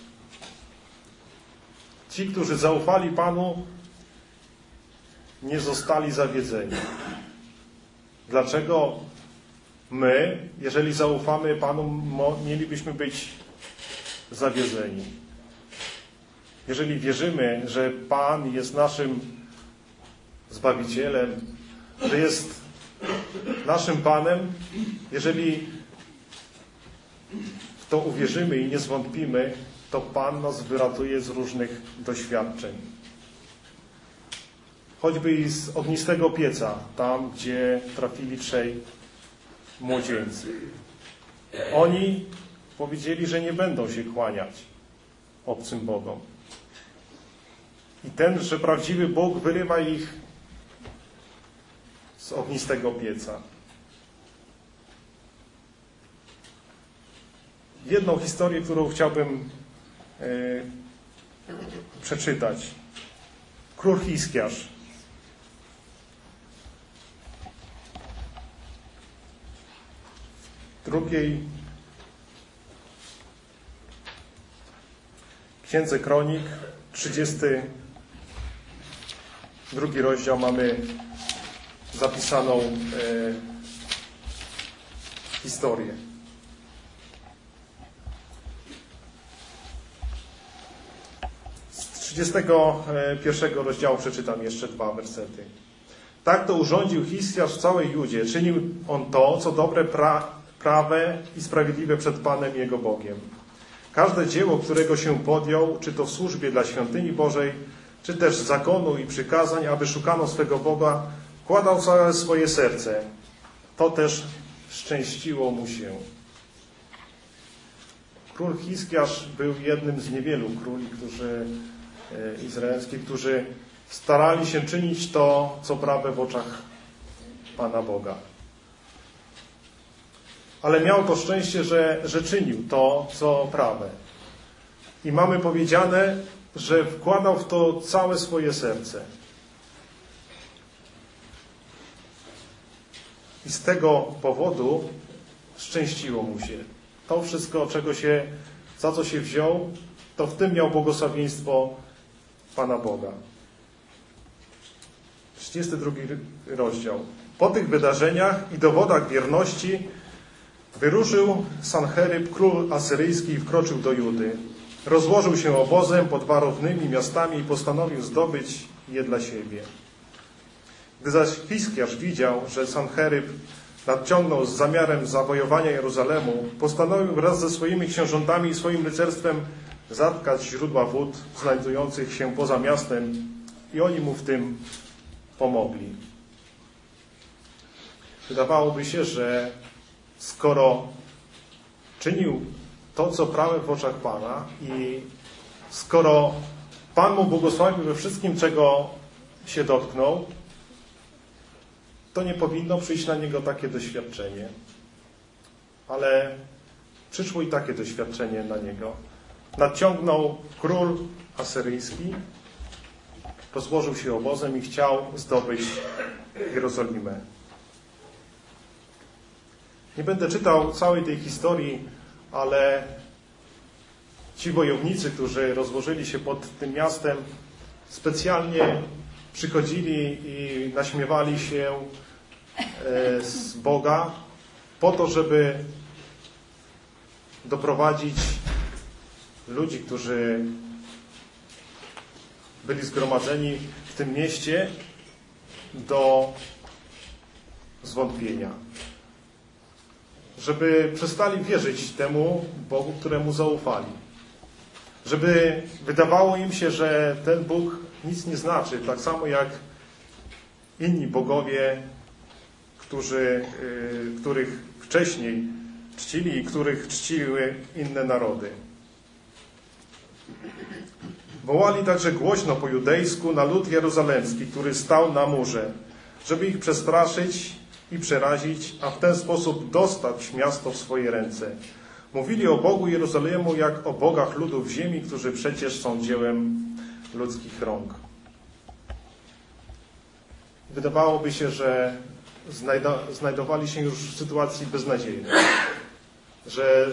Ci, którzy zaufali Panu, nie zostali zawiedzeni. Dlaczego my, jeżeli zaufamy Panu, mielibyśmy być zawiedzeni? Jeżeli wierzymy, że Pan jest naszym Zbawicielem, że jest naszym Panem, jeżeli w to uwierzymy i nie zwątpimy, to Pan nas wyratuje z różnych doświadczeń. Choćby i z ognistego pieca, tam gdzie trafili 3 młodzieńcy. Oni powiedzieli, że nie będą się kłaniać obcym bogom. I tenże prawdziwy Bóg wyrywa ich z ognistego pieca. Jedną historię, którą chciałbym przeczytać. Król Hiskiarz. W 2 Księdze Kronik, 32 rozdział, mamy zapisaną historię. Z 31 rozdziału przeczytam jeszcze 2 wersety. Tak to urządził Hiskiarz w całej Judzie. Czynił on to, co dobre, prawe i sprawiedliwe przed Panem Jego Bogiem. Każde dzieło, którego się podjął, czy to w służbie dla świątyni Bożej, czy też zakonu i przykazań, aby szukano swego Boga, wkładał całe swoje serce. To też szczęściło mu się. Król Hiskiarz był jednym z niewielu króli, izraelskich, którzy starali się czynić to, co prawe w oczach Pana Boga. Ale miał to szczęście, że czynił to, co prawe. I mamy powiedziane, że wkładał w to całe swoje serce. I z tego powodu szczęściło mu się. To wszystko, za co się wziął, to w tym miał błogosławieństwo Pana Boga. 32 rozdział. Po tych wydarzeniach i dowodach wierności wyruszył Sancheryb, król asyryjski, i wkroczył do Judy. Rozłożył się obozem pod warownymi miastami i postanowił zdobyć je dla siebie. Gdy zaś Hiskiarz widział, że Sancheryb nadciągnął z zamiarem zawojowania Jeruzalemu, postanowił wraz ze swoimi książątami i swoim rycerstwem zatkać źródła wód znajdujących się poza miastem i oni mu w tym pomogli. Wydawałoby się, że skoro czynił to, co prawe w oczach Pana i skoro Pan mu błogosławił we wszystkim, czego się dotknął, to nie powinno przyjść na niego takie doświadczenie. Ale przyszło i takie doświadczenie na niego. Nadciągnął król asyryjski, rozłożył się obozem i chciał zdobyć Jerozolimę. Nie będę czytał całej tej historii, ale ci wojownicy, którzy rozłożyli się pod tym miastem, specjalnie przychodzili i naśmiewali się z Boga po to, żeby doprowadzić ludzi, którzy byli zgromadzeni w tym mieście, do zwątpienia. Żeby przestali wierzyć temu Bogu, któremu zaufali. Żeby wydawało im się, że ten Bóg nic nie znaczy, tak samo jak inni bogowie, których wcześniej czcili i których czciły inne narody. Wołali także głośno po judejsku na lud jeruzalemski, który stał na murze, żeby ich przestraszyć i przerazić, a w ten sposób dostać miasto w swoje ręce. Mówili o Bogu Jerozolemu jak o bogach ludów ziemi, którzy przecież są dziełem ludzkich rąk. Wydawałoby się, że znajdowali się już w sytuacji beznadziejnej. Że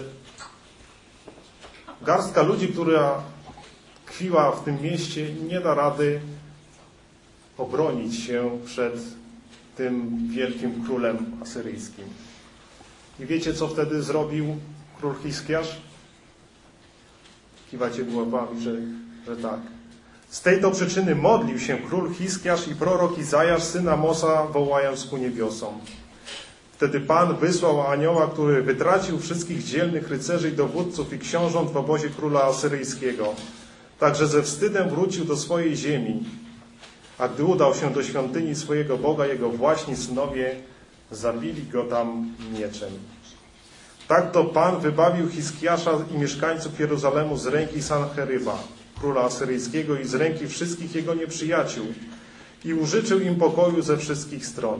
garstka ludzi, która tkwiła w tym mieście, nie da rady obronić się przed tym wielkim królem asyryjskim. I wiecie, co wtedy zrobił król Hiskiarz? Kiwacie głowami, że tak. Z tej to przyczyny modlił się król Hiskiarz i prorok Izajasz, syn Amosa, wołając ku niebiosom. Wtedy Pan wysłał anioła, który wytracił wszystkich dzielnych rycerzy i dowódców i książąt w obozie króla asyryjskiego. Także ze wstydem wrócił do swojej ziemi. A gdy udał się do świątyni swojego Boga, jego właśnie synowie zabili go tam mieczem. Tak to Pan wybawił Hiskiasza i mieszkańców Jeruzalemu z ręki Sancheryba, króla asyryjskiego, i z ręki wszystkich jego nieprzyjaciół, i użyczył im pokoju ze wszystkich stron.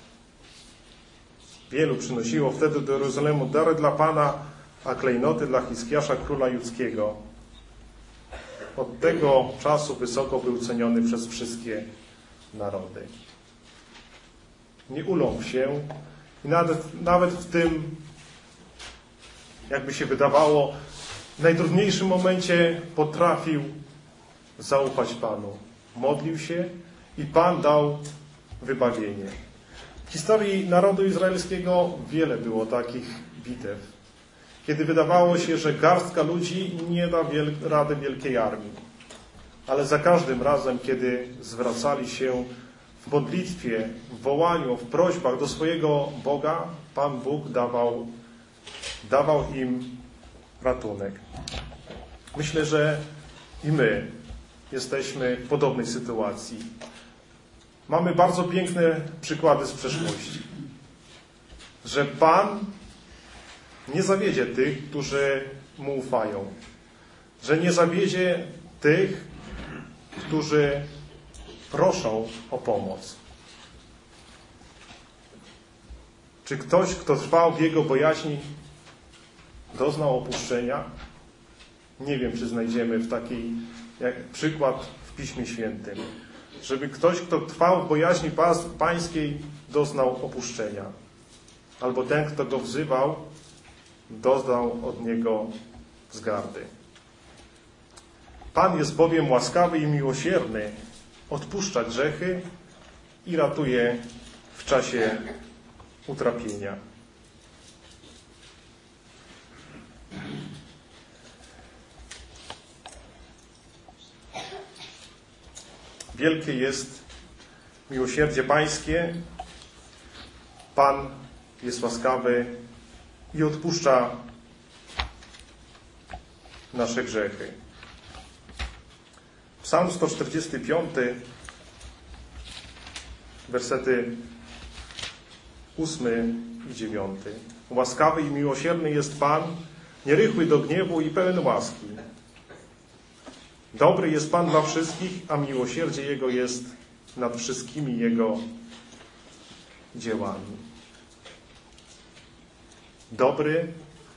Wielu przynosiło wtedy do Jeruzalemu dary dla Pana, a klejnoty dla Hiskiasza, króla judzkiego. Od tego czasu wysoko był ceniony przez wszystkie narody. Nie uląkł się i nawet w tym, jakby się wydawało, najtrudniejszym momencie potrafił zaufać Panu. Modlił się i Pan dał wybawienie. W historii narodu izraelskiego wiele było takich bitew, kiedy wydawało się, że garstka ludzi nie da rady wielkiej armii. Ale za każdym razem, kiedy zwracali się w modlitwie, w wołaniu, w prośbach do swojego Boga, Pan Bóg dawał im ratunek. Myślę, że i my jesteśmy w podobnej sytuacji. Mamy bardzo piękne przykłady z przeszłości. Że Pan nie zawiedzie tych, którzy Mu ufają. Że nie zawiedzie tych, którzy proszą o pomoc. Czy ktoś, kto trwał w Jego bojaźni, doznał opuszczenia? Nie wiem, czy znajdziemy w takiej przykład w Piśmie Świętym. Żeby ktoś, kto trwał w bojaźni Pańskiej, doznał opuszczenia. Albo ten, kto go wzywał, doznał od Niego wzgardy. Pan jest bowiem łaskawy i miłosierny, odpuszcza grzechy i ratuje w czasie utrapienia. Wielkie jest miłosierdzie Pańskie. Pan jest łaskawy i odpuszcza nasze grzechy. Psalm 145, wersety 8 i 9. Łaskawy i miłosierny jest Pan, nierychły do gniewu i pełen łaski. Dobry jest Pan dla wszystkich, a miłosierdzie Jego jest nad wszystkimi Jego dziełami. Dobry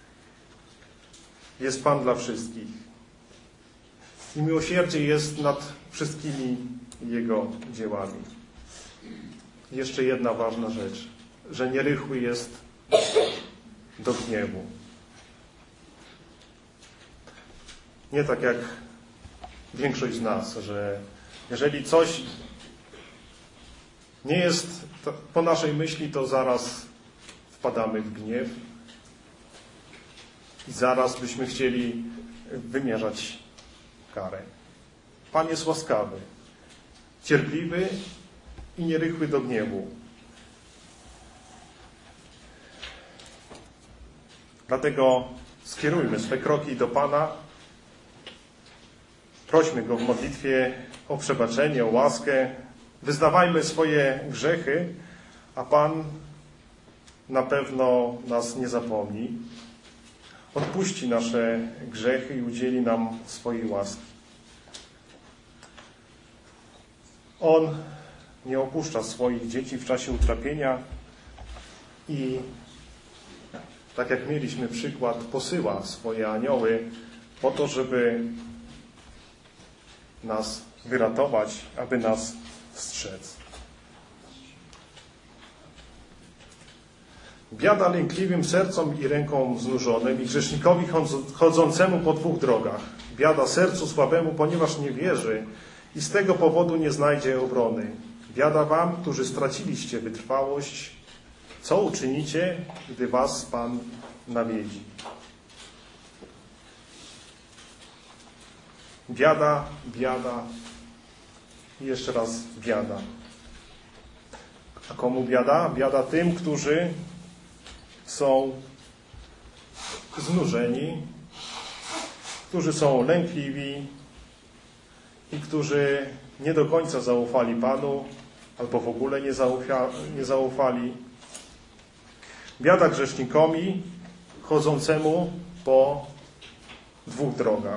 jest Pan dla wszystkich. I miłosierdzie jest nad wszystkimi Jego dziełami. Jeszcze jedna ważna rzecz, że nierychły jest do gniewu. Nie tak jak większość z nas, że jeżeli coś nie jest po naszej myśli, to zaraz wpadamy w gniew i zaraz byśmy chcieli wymierzać karę. Pan jest łaskawy, cierpliwy i nierychły do gniewu. Dlatego skierujmy swe kroki do Pana. Prośmy Go w modlitwie o przebaczenie, o łaskę. Wyznawajmy swoje grzechy, a Pan na pewno nas nie zapomni. Odpuści nasze grzechy i udzieli nam swojej łaski. On nie opuszcza swoich dzieci w czasie utrapienia i tak jak mieliśmy przykład, posyła swoje anioły po to, żeby nas wyratować, aby nas strzec. Biada lękliwym sercom i rękom znużonym i grzesznikowi chodzącemu po dwóch drogach. Biada sercu słabemu, ponieważ nie wierzy i z tego powodu nie znajdzie obrony. Biada wam, którzy straciliście wytrwałość. Co uczynicie, gdy was Pan nawiedzi? Biada, biada i jeszcze raz biada. A komu biada? Biada tym, którzy są znużeni, którzy są lękliwi i którzy nie do końca zaufali Panu albo w ogóle nie zaufali. Biada grzesznikowi chodzącemu po dwóch drogach.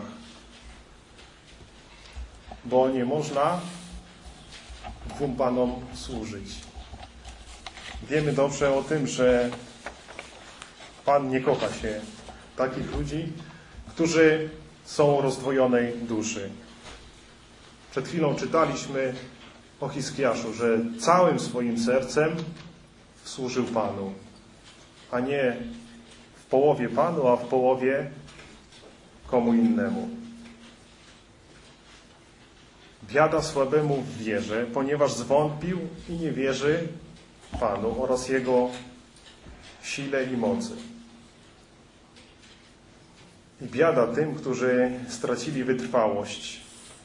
Bo nie można dwóm Panom służyć. Wiemy dobrze o tym, że Pan nie kocha się takich ludzi, którzy są rozdwojonej duszy. Przed chwilą czytaliśmy o Hiskiaszu, że całym swoim sercem służył Panu, a nie w połowie Panu, a w połowie komu innemu. Biada słabemu w wierze, ponieważ zwątpił i nie wierzy Panu oraz Jego sile i mocy. I biada tym, którzy stracili wytrwałość.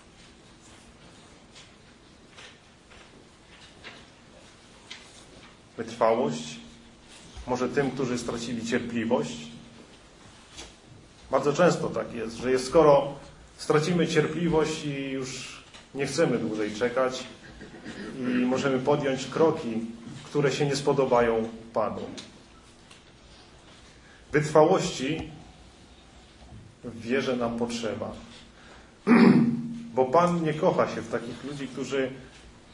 Wytrwałość? Może tym, którzy stracili cierpliwość? Bardzo często tak jest, że skoro stracimy cierpliwość i już nie chcemy dłużej czekać i możemy podjąć kroki, które się nie spodobają Panu. Wytrwałości w wierze nam potrzeba. Bo Pan nie kocha się w takich ludzi, którzy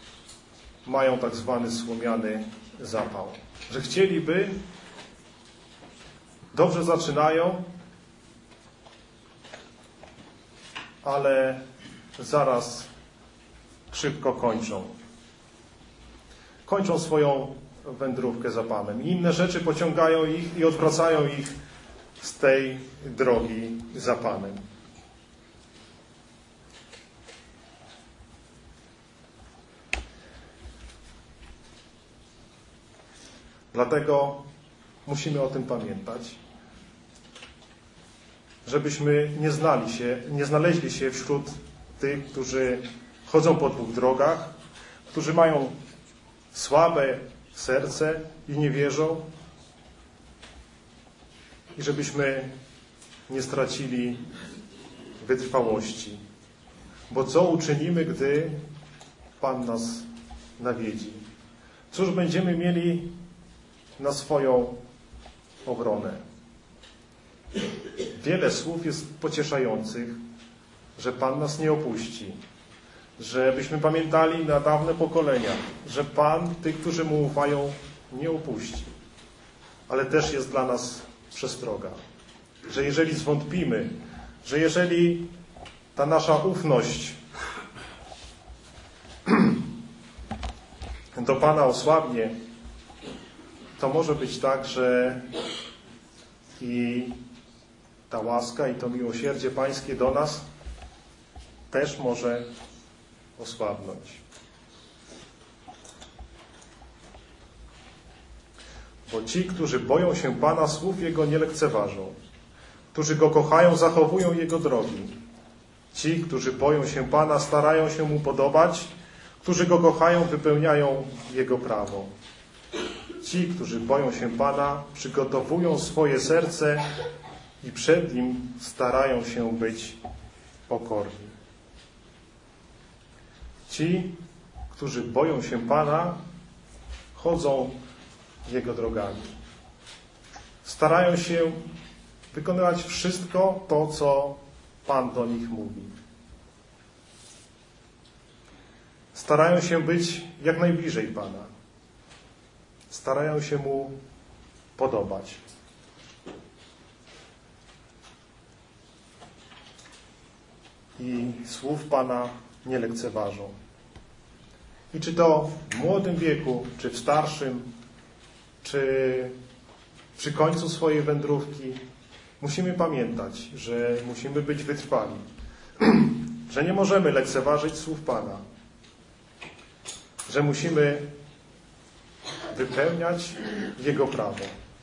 mają tak zwany słomiany zapał. Że chcieliby, dobrze zaczynają, ale zaraz szybko kończą. Kończą swoją wędrówkę za Panem. I inne rzeczy pociągają ich i odwracają ich z tej drogi za Panem. Dlatego musimy o tym pamiętać, żebyśmy nie znaleźli się wśród tych, którzy chodzą po dwóch drogach, którzy mają słabe serce i nie wierzą, i żebyśmy nie stracili wytrwałości. Bo co uczynimy, gdy Pan nas nawiedzi? Cóż będziemy mieli na swoją obronę? Wiele słów jest pocieszających, że Pan nas nie opuści, żebyśmy pamiętali na dawne pokolenia, że Pan tych, którzy Mu ufają, nie opuści. Ale też jest dla nas przestroga, że jeżeli zwątpimy, że jeżeli ta nasza ufność do Pana osłabnie, to może być tak, że i ta łaska i to miłosierdzie Pańskie do nas też może osłabnąć. Bo ci, którzy boją się Pana, słów Jego nie lekceważą. Którzy Go kochają, zachowują Jego drogi. Ci, którzy boją się Pana, starają się Mu podobać. Którzy Go kochają, wypełniają Jego prawo. Ci, którzy boją się Pana, przygotowują swoje serce i przed Nim starają się być pokorni. Ci, którzy boją się Pana, chodzą Jego drogami. Starają się wykonywać wszystko to, co Pan do nich mówi. Starają się być jak najbliżej Pana. Starają się Mu podobać. I słów Pana nie lekceważą. I czy to w młodym wieku, czy w starszym, czy przy końcu swojej wędrówki, musimy pamiętać, że musimy być wytrwali, że nie możemy lekceważyć słów Pana, że musimy wypełniać Jego prawo.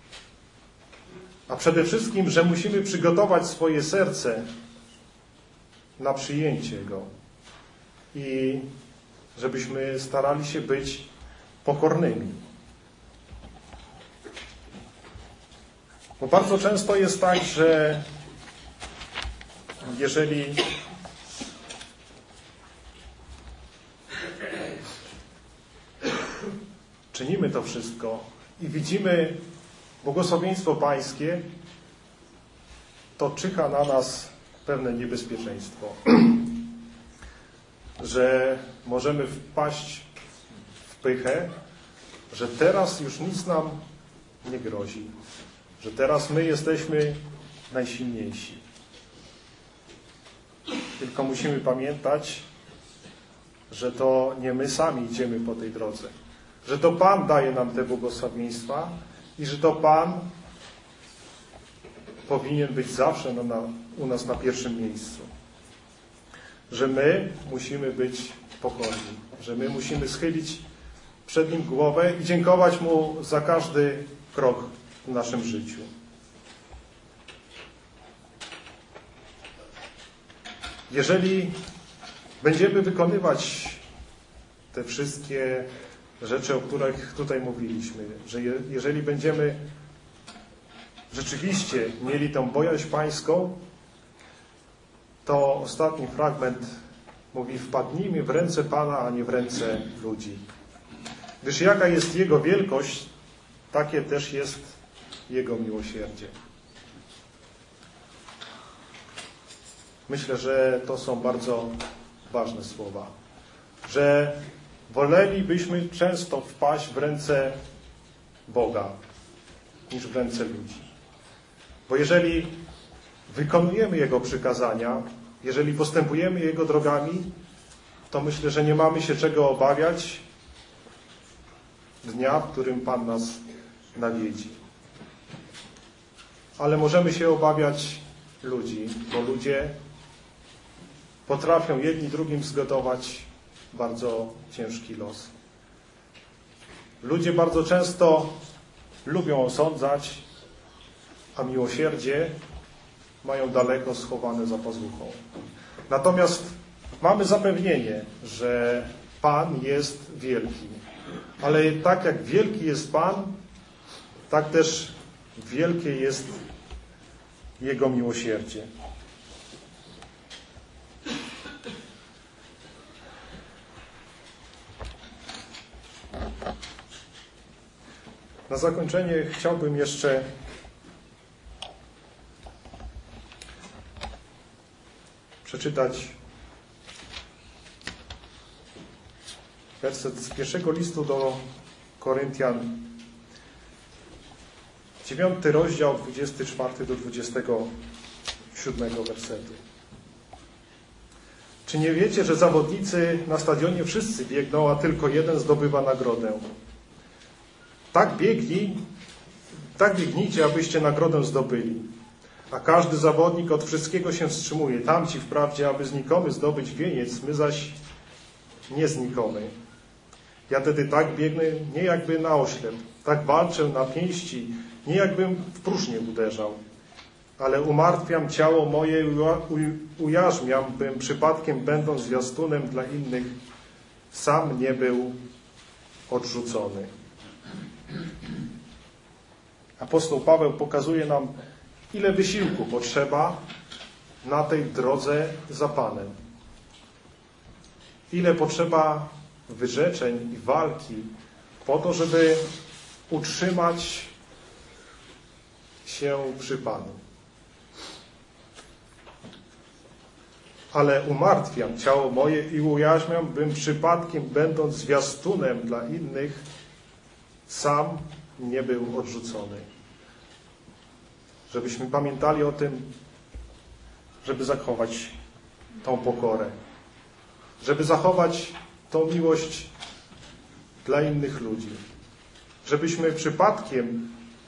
A przede wszystkim, że musimy przygotować swoje serce na przyjęcie Go i żebyśmy starali się być pokornymi. Bo bardzo często jest tak, że jeżeli czynimy to wszystko i widzimy błogosławieństwo Pańskie, to czyha na nas pewne niebezpieczeństwo, że możemy wpaść w pychę, że teraz już nic nam nie grozi, że teraz my jesteśmy najsilniejsi. Tylko musimy pamiętać, że to nie my sami idziemy po tej drodze, że to Pan daje nam te błogosławieństwa i że to Pan powinien być zawsze u nas na pierwszym miejscu. Że my musimy być pokorni, że my musimy schylić przed Nim głowę i dziękować Mu za każdy krok w naszym życiu. Jeżeli będziemy wykonywać te wszystkie rzeczy, o których tutaj mówiliśmy, że jeżeli będziemy rzeczywiście mieli tę bojaźń Pańską, to ostatni fragment mówi: wpadnijmy w ręce Pana, a nie w ręce ludzi. Gdyż jaka jest Jego wielkość, takie też jest Jego miłosierdzie. Myślę, że to są bardzo ważne słowa. Że wolelibyśmy często wpaść w ręce Boga niż w ręce ludzi. Bo jeżeli wykonujemy Jego przykazania, jeżeli postępujemy Jego drogami, to myślę, że nie mamy się czego obawiać dnia, w którym Pan nas nawiedzi. Ale możemy się obawiać ludzi, bo ludzie potrafią jedni drugim zgotować bardzo ciężki los. Ludzie bardzo często lubią osądzać, a miłosierdzie mają daleko schowane za pazuchą. Natomiast mamy zapewnienie, że Pan jest wielki. Ale tak jak wielki jest Pan, tak też wielkie jest Jego miłosierdzie. Na zakończenie chciałbym jeszcze przeczytać werset z pierwszego listu do Koryntian, 9 rozdział, 24 do 27 wersetu. Czy nie wiecie, że zawodnicy na stadionie wszyscy biegną, a tylko jeden zdobywa nagrodę? Tak biegnijcie, abyście nagrodę zdobyli. A każdy zawodnik od wszystkiego się wstrzymuje. Tamci wprawdzie, aby znikomy zdobyć wieniec, my zaś nie znikomy. Ja tedy tak biegnę, nie jakby na oślep, tak walczę na pięści, nie jakbym w próżnię uderzał. Ale umartwiam ciało moje, ujarzmiam, bym przypadkiem, będąc zwiastunem dla innych, sam nie był odrzucony. Apostoł Paweł pokazuje nam, ile wysiłku potrzeba na tej drodze za Panem. Ile potrzeba wyrzeczeń i walki po to, żeby utrzymać się przy Panu. Ale umartwiam ciało moje i ujarzmiam, bym przypadkiem, będąc zwiastunem dla innych, sam nie był odrzucony. Żebyśmy pamiętali o tym, żeby zachować tą pokorę, żeby zachować tą miłość dla innych ludzi, żebyśmy przypadkiem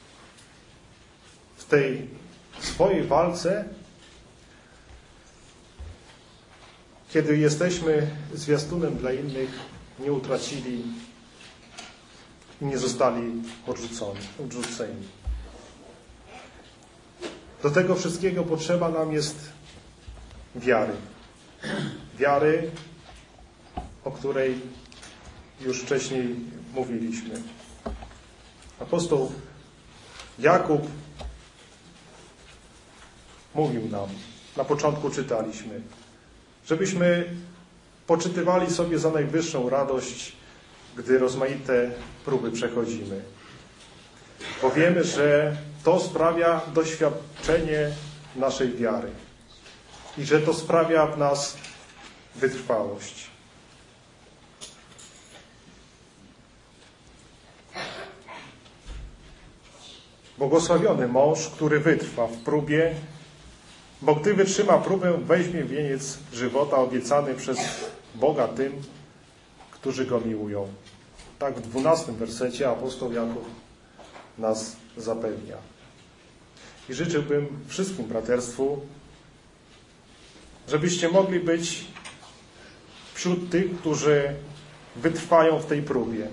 w tej swojej walce, kiedy jesteśmy zwiastunem dla innych, nie utracili i nie zostali odrzuceni. Do tego wszystkiego potrzeba nam jest wiary. Wiary, o której już wcześniej mówiliśmy. Apostoł Jakub mówił nam, na początku czytaliśmy, żebyśmy poczytywali sobie za najwyższą radość, gdy rozmaite próby przechodzimy. Bo wiemy, że to sprawia doświadczenie naszej wiary i że to sprawia w nas wytrwałość. Błogosławiony mąż, który wytrwa w próbie, bo gdy wytrzyma próbę, weźmie wieniec żywota obiecany przez Boga tym, którzy Go miłują. Tak w 12 wersecie apostoł Jakub nas zapewnia. I życzyłbym wszystkim braterstwu, żebyście mogli być wśród tych, którzy wytrwają w tej próbie.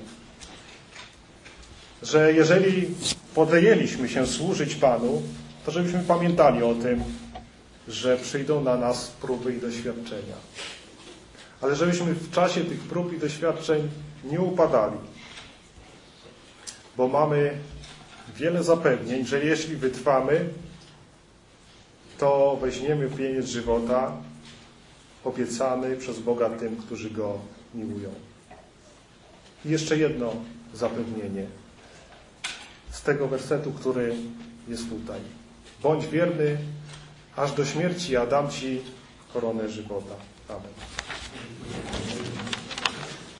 Że jeżeli podjęliśmy się służyć Panu, to żebyśmy pamiętali o tym, że przyjdą na nas próby i doświadczenia. Ale żebyśmy w czasie tych prób i doświadczeń nie upadali. Bo mamy wiele zapewnień, że jeśli wytrwamy, to weźmiemy wieniec żywota obiecany przez Boga tym, którzy Go miłują. I jeszcze jedno zapewnienie z tego wersetu, który jest tutaj. Bądź wierny aż do śmierci, a dam Ci koronę żywota. Amen.